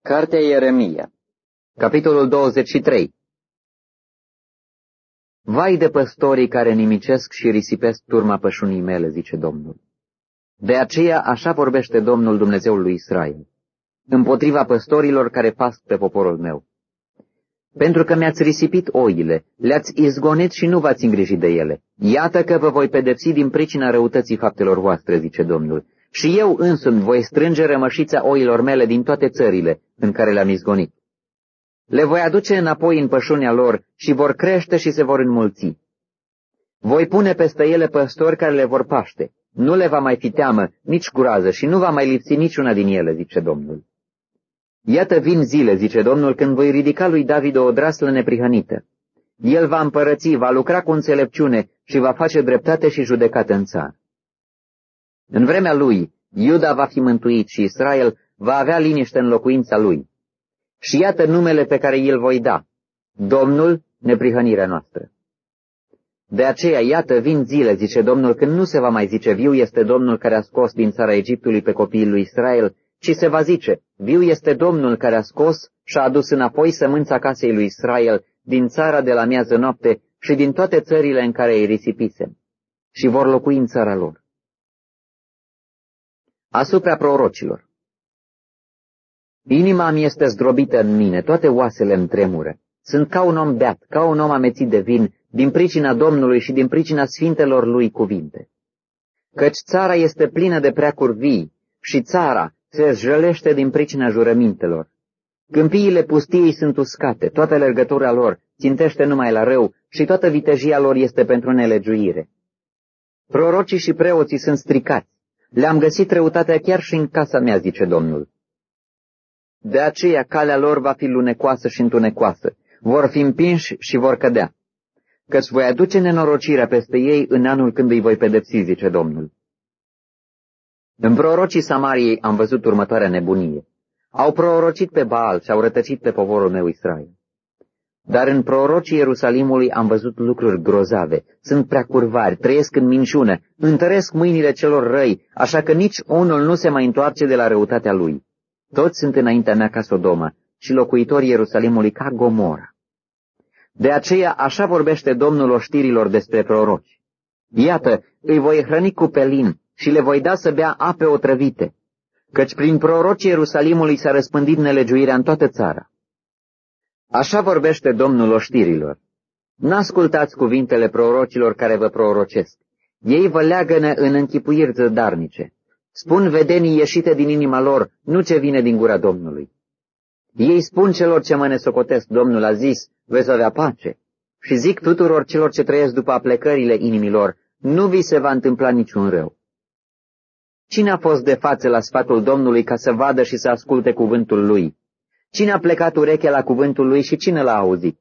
Cartea Ieremia, capitolul 23. Vai de păstorii care nimicesc și risipesc turma pășunii mele, zice Domnul. De aceea așa vorbește Domnul Dumnezeul lui Israel, împotriva păstorilor care pasc pe poporul meu. Pentru că mi-ați risipit oile, le-ați izgonit și nu v-ați îngrijit de ele. Iată că vă voi pedepsi din pricina răutății faptelor voastre, zice Domnul. Și eu însumi voi strânge rămășița oilor mele din toate țările în care le-am izgonit. Le voi aduce înapoi în pășunea lor și vor crește și se vor înmulți. Voi pune peste ele păstori care le vor paște. Nu le va mai fi teamă, nici groază și nu va mai lipsi niciuna din ele, zice Domnul. Iată vin zile, zice Domnul, când voi ridica lui David o odraslă neprihănită. El va împărăți, va lucra cu înțelepciune și va face dreptate și judecată în țară. În vremea lui, Iuda va fi mântuit și Israel va avea liniște în locuința lui. Și iată numele pe care îl voi da, Domnul, neprihănirea noastră. De aceea, iată, vin zile, zice Domnul, când nu se va mai zice, viu este Domnul care a scos din țara Egiptului pe copiii lui Israel, ci se va zice, viu este Domnul care a scos și a adus înapoi sămânța casei lui Israel din țara de la miază noapte și din toate țările în care îi risipisem, și vor locui în țara lor. Asupra prorocilor. Inima mi este zdrobită în mine, toate oasele îmi tremură. Sunt ca un om beat, ca un om amețit de vin, din pricina Domnului și din pricina sfintelor lui cuvinte. Căci țara este plină de preacuri vii și țara se jălește din pricina jurămintelor. Câmpiile pustiei sunt uscate, toată alergătura lor țintește numai la rău și toată vitejia lor este pentru nelegiuire. Prorocii și preoții sunt stricați. Le-am găsit răutatea chiar și în casa mea, zice Domnul. De aceea calea lor va fi lunecoasă și întunecoasă, vor fi împinși și vor cădea, căci voi aduce nenorocirea peste ei în anul când îi voi pedepsi, zice Domnul. În prorocii Samariei am văzut următoarea nebunie. Au prorocit pe Baal și au rătăcit pe poporul meu Israel. Dar în prorocii Ierusalimului am văzut lucruri grozave, sunt prea curvari, trăiesc în minciună, întăresc mâinile celor răi, așa că nici unul nu se mai întoarce de la răutatea lui. Toți sunt înaintea mea ca Sodoma și locuitorii Ierusalimului ca Gomora. De aceea așa vorbește Domnul oștirilor despre proroci. Iată, îi voi hrăni cu pelin și le voi da să bea ape otrăvite, căci prin prorocii Ierusalimului s-a răspândit nelegiuirea în toată țara. Așa vorbește Domnul oștirilor. N-ascultați cuvintele prorocilor care vă prorocesc. Ei vă leagănă în închipuiri zădarnice. Spun vedenii ieșite din inima lor, nu ce vine din gura Domnului. Ei spun celor ce mă nesocotesc, Domnul a zis, veți avea pace. Și zic tuturor celor ce trăiesc după aplecările inimilor, nu vi se va întâmpla niciun rău. Cine a fost de față la sfatul Domnului ca să vadă și să asculte cuvântul lui? Cine a plecat urechea la cuvântul lui și cine l-a auzit?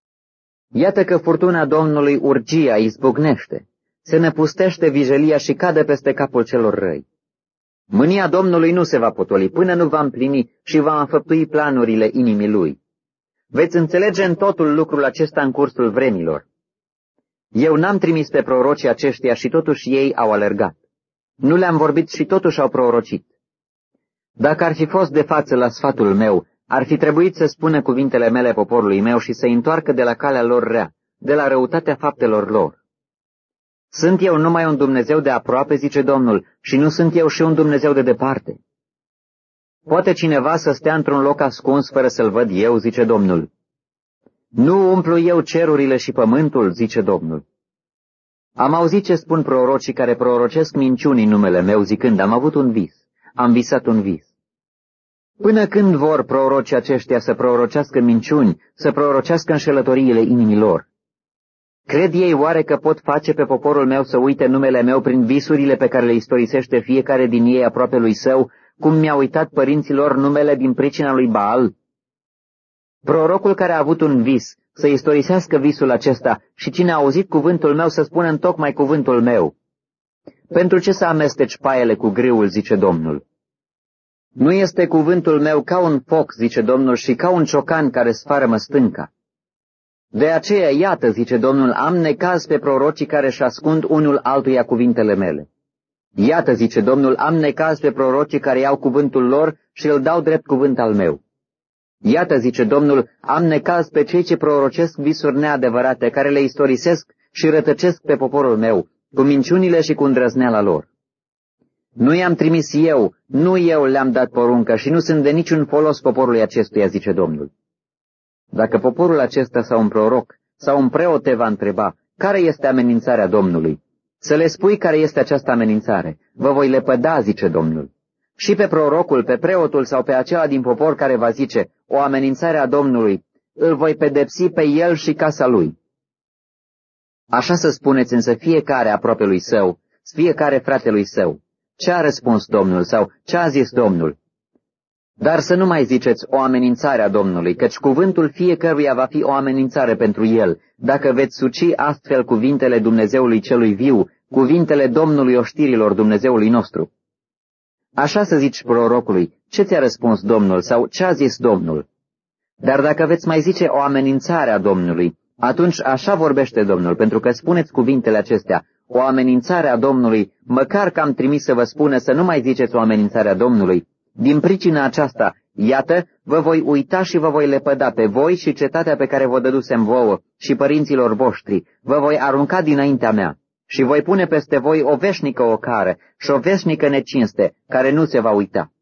Iată că furtuna Domnului urgia izbucnește, se năpustește vijelia și cade peste capul celor răi. Mânia Domnului nu se va potoli până nu va împlini și va înfăptui planurile inimii lui. Veți înțelege în totul lucrul acesta în cursul vremilor. Eu n-am trimis pe prorocii aceștia și totuși ei au alergat. Nu le-am vorbit și totuși au prorocit. Dacă ar fi fost de față la sfatul meu, ar fi trebuit să spună cuvintele mele poporului meu și să-i întoarcă de la calea lor rea, de la răutatea faptelor lor. Sunt eu numai un Dumnezeu de aproape, zice Domnul, și nu sunt eu și un Dumnezeu de departe? Poate cineva să stea într-un loc ascuns fără să-l văd eu, zice Domnul. Nu umplu eu cerurile și pământul, zice Domnul. Am auzit ce spun prorocii care prorocesc minciuni în numele meu, zicând, am avut un vis, am visat un vis. Până când vor prorocii aceștia să prorocească minciuni, să prorocească înșelătoriile inimilor? Cred ei oare că pot face pe poporul meu să uite numele meu prin visurile pe care le istorisește fiecare din ei aproape lui său, cum mi-a uitat părinților numele din pricina lui Baal? Prorocul care a avut un vis să istorisească visul acesta și cine a auzit cuvântul meu să spună întocmai cuvântul meu. Pentru ce să amesteci paiele cu grâul, zice Domnul? Nu este cuvântul meu ca un foc, zice Domnul, și ca un ciocan care sfarămă stânca. De aceea, iată, zice Domnul, am necaz pe prorocii care își ascund unul altuia cuvintele mele. Iată, zice Domnul, am necaz pe prorocii care iau cuvântul lor și îl dau drept cuvânt al meu. Iată, zice Domnul, am necaz pe cei ce prorocesc visuri neadevărate, care le istorisesc și rătăcesc pe poporul meu, cu minciunile și cu îndrăzneala lor. Nu i-am trimis eu, nu eu le-am dat poruncă și nu sunt de niciun folos poporului acestuia, zice Domnul. Dacă poporul acesta sau un proroc sau un preot te va întreba, care este amenințarea Domnului? Să le spui care este această amenințare. Vă voi lepăda, zice Domnul. Și pe prorocul, pe preotul sau pe acela din popor care va zice o amenințare a Domnului, îl voi pedepsi pe el și casa lui. Așa să spuneți însă fiecare aproapelui său, fiecare fratelui său. Ce a răspuns Domnul sau ce a zis Domnul? Dar să nu mai ziceți o amenințare a Domnului, căci cuvântul fiecăruia va fi o amenințare pentru el, dacă veți suci astfel cuvintele Dumnezeului celui viu, cuvintele Domnului oștirilor Dumnezeului nostru. Așa să zici prorocului, ce ți-a răspuns Domnul sau ce a zis Domnul? Dar dacă veți mai zice o amenințare a Domnului, atunci așa vorbește Domnul, pentru că spuneți cuvintele acestea, o amenințare a Domnului, măcar că am trimis să vă spună să nu mai ziceți o amenințare a Domnului. Din pricina aceasta, iată, vă voi uita și vă voi lepăda pe voi și cetatea pe care vă dădusem vouă și părinților voștri, vă voi arunca dinaintea mea și voi pune peste voi o veșnică ocară și o veșnică necinste, care nu se va uita.